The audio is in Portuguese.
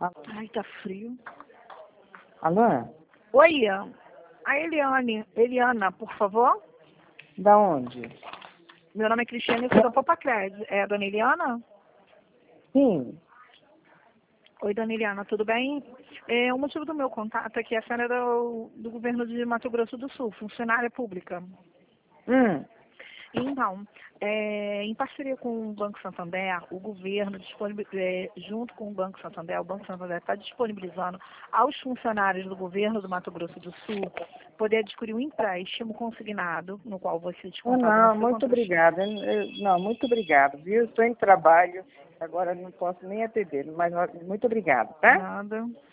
Ai, tá frio. Alô? Oi, a Eliana, por favor. Da onde? Meu nome é Cristiane, eu sou da Popacred. É a dona Eliana? Sim. Oi, dona Eliana, tudo bem? O motivo do meu contato é que a senhora é do governo de Mato Grosso do Sul, funcionária pública. Então, em parceria com o Banco Santander, o governo, junto com o Banco Santander está disponibilizando aos funcionários do governo do Mato Grosso do Sul poder adquirir um empréstimo consignado, no qual vai ser descontado na Não, sua muito conta. obrigada. Não, muito obrigado, viu? Estou em trabalho, agora não posso nem atender, mas muito obrigada, tá? Nada.